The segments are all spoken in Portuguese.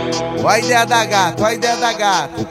Ó a ideia da gata, ó a ideia da gata.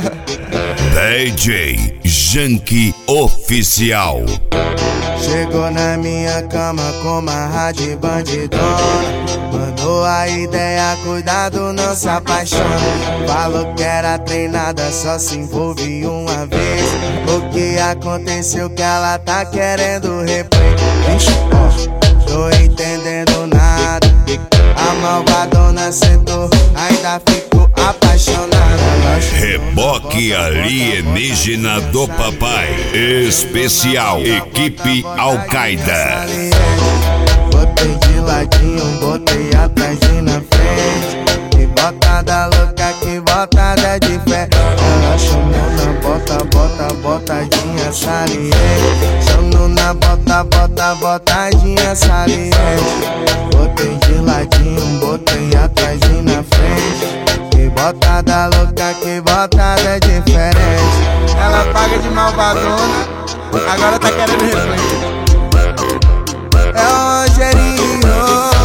DJ Janky Oficial. Chegou na minha cama com uma rádio bandidona. Mandou a ideia, cuidado, não se apaixona. Falou que era treinada, só se envolve uma vez. O que aconteceu que ela tá querendo replay? Vixe, ó, tô entendendo nada. A malvadona sentou, ainda ficou apaixonada. Reboque alienígena do papai. Especial Equipe Al-Qaeda. Botei de ladinho, botei atrás e na frente. Que botada louca, que botada de fé. Ela chamou na bota, bota, botadinha saliente. Chamou na bota, bota, botadinha saliente. Botei de ladinho, botei atrás e na frente. Que botada louca, que botada diferente. Ela paga de malvadona, agora tá querendo replay. É o Rogerinho,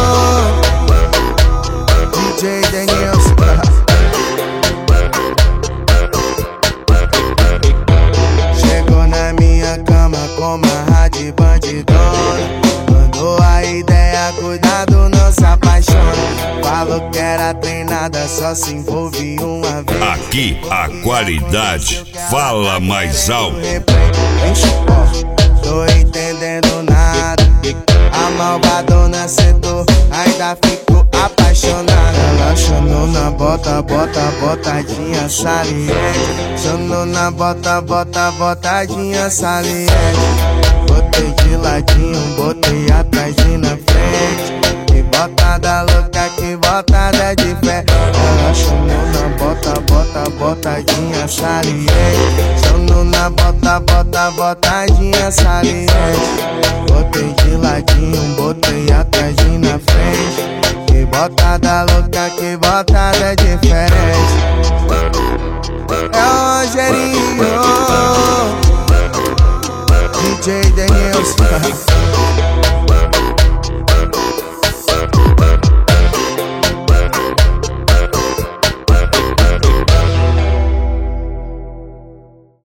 DJ Denilson. Chegou na minha cama com uma rádio bandidona. Mandou a ideia, cuidado, não se apaixona. Falou que era treinada, só se envolve uma vez. Aqui a qualidade fala mais alto. Tô entendendo nada. A malvadona sentou, ainda ficou apaixonada. Ela chamou na bota, bota, botadinha saliente. Chamou na bota, bota, botadinha saliente. Botei de ladinho, botei atrás e na frente. Que botada louca, que botada de fé. Ela chamou na bota, bota, botadinha saliente. Chamou na bota, bota, botadinha saliente. Botei de ladinho, botei atrás e na frente. Que botada louca, que botada diferente. É o Rogerinho, DJ Denilson.